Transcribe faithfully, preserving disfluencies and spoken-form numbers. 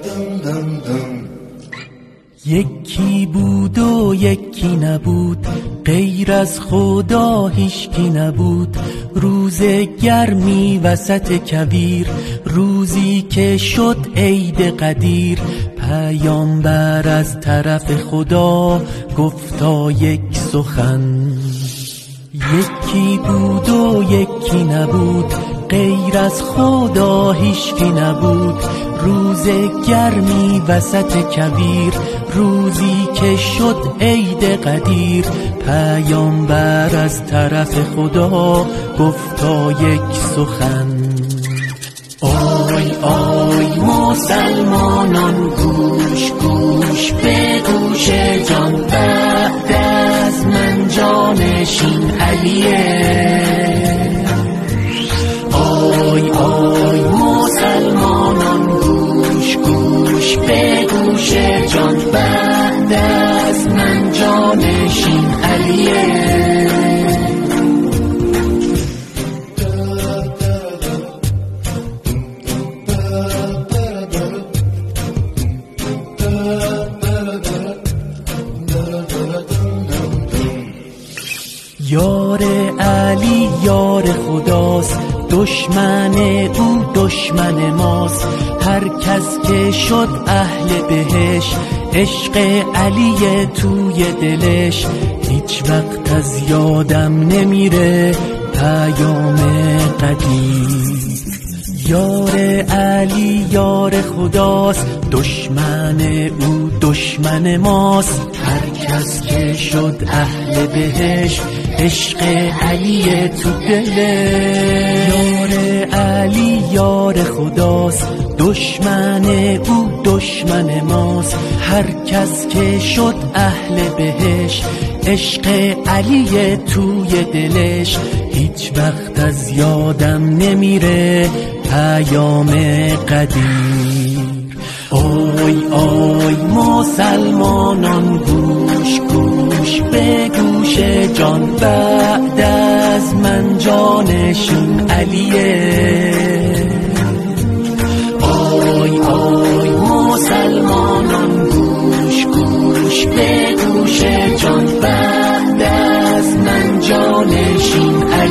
یکی بود و یکی نبود، غیر از خدا هیچکی نبود. روز گرمی وسط کویر، روزی که شد عید قدیر. پیامبر از طرف خدا گفتا یک سخن. یکی بود و یکی نبود، غیر از خدا هیچکی نبود. روز گرمی وسط کویر، روزی که شد عید قدیر. پیامبر از طرف خدا گفتا یک سخن. آی آی مسلمانان گوش گوش به گوش جان، بعد از من جانشین علیه. آی آی مسلمانان گوش گوش به گوش جان، بعد از من جانشین علیه. یار علی یار خداست، دشمن او دشمن ماست. هر کس که شد اهل بهش، عشق علی توی دلش. هیچ وقت از یادم نمیره پیام قدیم. یار علی یار خداست، دشمن او دشمن ماست. هر کس که شد اهل بهش، عشق علی تو دله. یار علی یار خداست، دشمن او دشمن ماست. هر کس که شد اهل بهش، عشق علی توی دلش. هیچ وقت از یادم نمیره پیام قدیر. آی آی مسلمانان گوش گوش به گوش جان، بعد از من جانشین علیه.